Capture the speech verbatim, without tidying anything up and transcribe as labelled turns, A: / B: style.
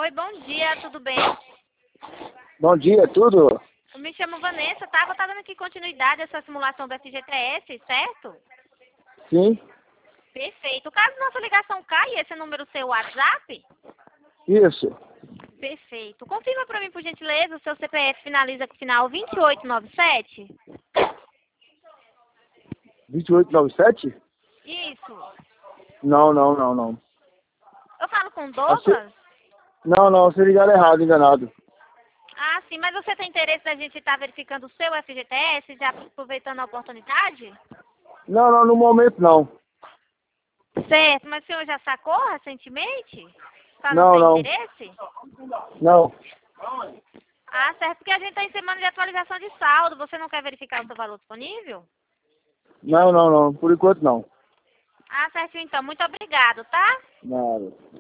A: Oi, bom dia, tudo bem?
B: Bom dia, tudo?
A: Eu me chamo Vanessa, tá? Vou estar dando aqui continuidade a essa simulação do F G T S, certo?
B: Sim,
A: Perfeito. Caso nossa ligação caia, esse é número seu WhatsApp?
B: isso.
A: Perfeito. Confirma para mim, por gentileza, o seu C P F finaliza com o final vinte e oito noventa e sete?
B: vinte e oito noventa e sete?
A: Isso.
B: Não, não, não, não.
A: Eu falo com
B: Você...
A: Douglas?
B: Não, não, você ligaram errado, enganado.
A: Ah, sim, mas você tem interesse da gente estar verificando o seu F G T S, já aproveitando a oportunidade?
B: Não, não, no momento não.
A: Certo, mas o senhor já sacou recentemente? Só não
B: Não,
A: tem
B: não,
A: interesse?
B: não.
A: Ah, certo, porque a gente está em semana de atualização de saldo. Você não quer verificar o seu valor disponível?
B: Não, não, não, por enquanto não.
A: Ah, certo, então. Muito obrigado, tá?
B: Nada.